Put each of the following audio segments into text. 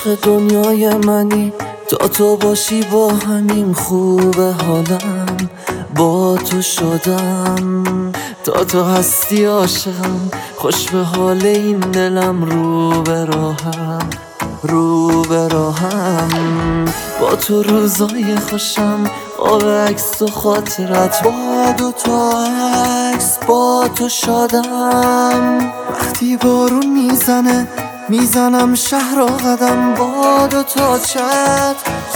عشق دنیای منی، تا تو باشی با همین خوبه حالم، با تو شدم، تا تو هستی عاشقم، خوش به حال این دلم، رو به راهم، رو به راهم. با تو روزای خوشم، آب عکس و خاطرت، با دوتا عکس با تو شدم. وقتی بارون میزنه میزنم شهر و قدم، با دوتا چت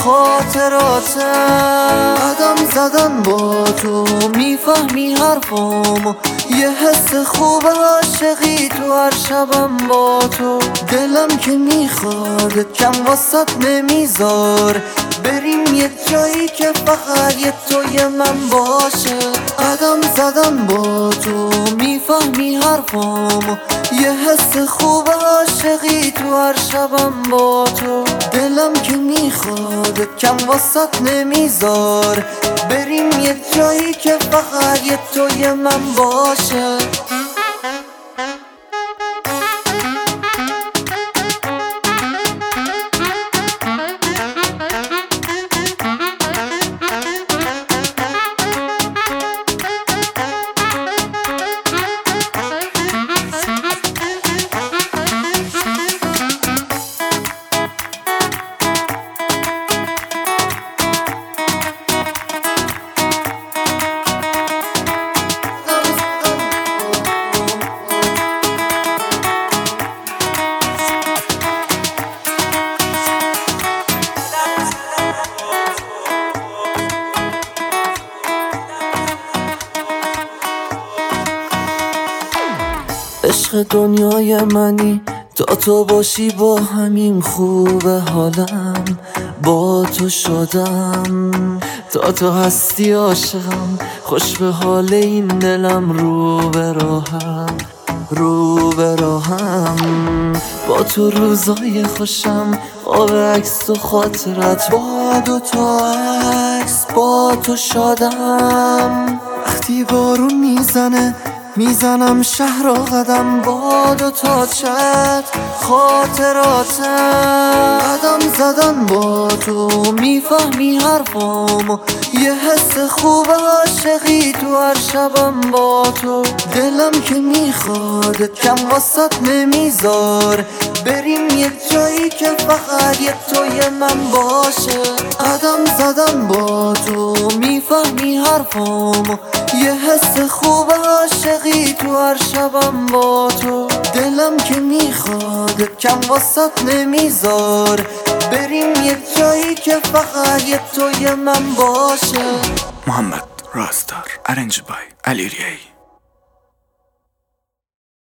خاطراتم. قدم زدن با تو میفهمی حرفامو، یه حس خوب عاشقی تو هر شبم با تو. دلم که میخواد کم واسط نمیذار، بریم یه جایی که فقط یه توی من باشه. قدم زدن با تو میفهمی حرفامو، یه حس خوب عاشقی تو هر شبم با تو. دلم که میخواد کم واسط نمیذار، بریم یه جایی که فقط یه توی من باشه. عشق دنیای منی، تا تو باشی با همین خوبه حالم، با تو شدم، تا تو هستی عاشقم، خوش به حال این دلم، رو به راهم، رو به راهم. با تو روزای خوشم، آب عکس و خاطرت، با دوتا عکس با تو شدم. وقتی بارون میزنه میزنم شهر و قدم، با دوتا چت خاطراتم. قدم زدن با تو میفهمی حرفامو، یه حس خوب عاشقی تو هر شبم با تو. دلم که میخواد کم واسط نمیذار، بریم یه جایی که فقط یه توی من باشه. قدم زدن با تو میفهمی حرفامو، یه حس خوب عاشقی تو هر شبم با تو. دلم که میخواد کم واسط نمیذار، بریم یه جایی که فقط یه توی من باشه. محمد راستار، ارنج بای علی ریایی.